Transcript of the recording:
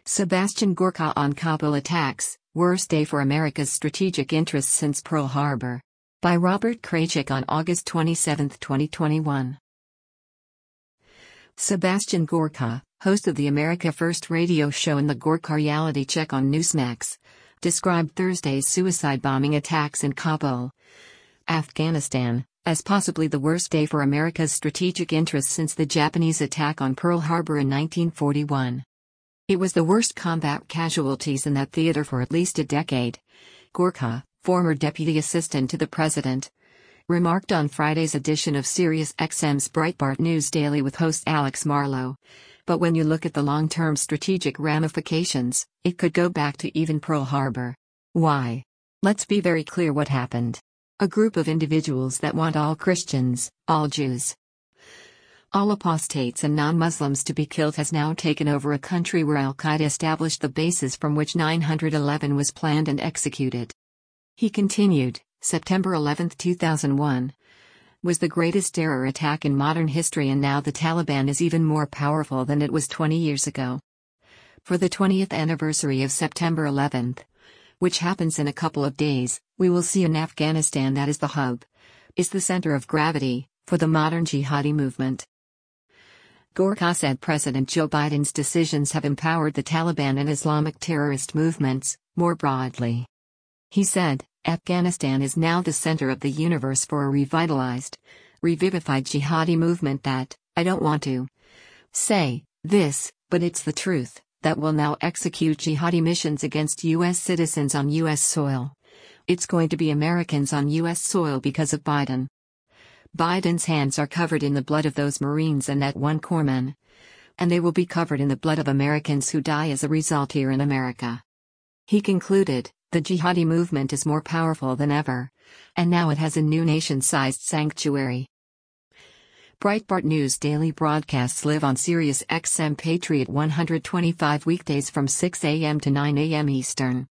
Sebastian Gorka on Kabul attacks, worst day for America's strategic interests since Pearl Harbor. By Robert Kraychik on August 27, 2021. Sebastian Gorka, host of the America First radio show and the Gorka Reality Check on Newsmax, described Thursday's suicide bombing attacks in Kabul, Afghanistan, as possibly the worst day for America's strategic interests since the Japanese attack on Pearl Harbor in 1941. It was the worst combat casualties in that theater for at least a decade. Gorka, former deputy assistant to the president, remarked on Friday's edition of SiriusXM's Breitbart News Daily with host Alex Marlow. But when you look at the long-term strategic ramifications, it could go back to even Pearl Harbor. Why? Let's be very clear what happened. A group of individuals that want all Christians, all Jews, all apostates and non-Muslims to be killed has now taken over a country where Al-Qaeda established the basis from which 9/11 was planned and executed. He continued, September 11, 2001, was the greatest terror attack in modern history, and now the Taliban is even more powerful than it was 20 years ago. For the 20th anniversary of September 11, which happens in a couple of days, we will see an Afghanistan that is the hub, is the center of gravity, for the modern jihadi movement. Gorka said President Joe Biden's decisions have empowered the Taliban and Islamic terrorist movements, more broadly. He said, Afghanistan is now the center of the universe for a revitalized, revivified jihadi movement that, I don't want to say this, but it's the truth, that will now execute jihadi missions against U.S. citizens on U.S. soil. It's going to be Americans on U.S. soil because of Biden. Biden's hands are covered in the blood of those Marines and that one corpsman. And they will be covered in the blood of Americans who die as a result here in America. He concluded, the jihadi movement is more powerful than ever. And now it has a new nation-sized sanctuary. Breitbart News daily broadcasts live on SiriusXM Patriot 125 weekdays from 6 a.m. to 9 a.m. Eastern.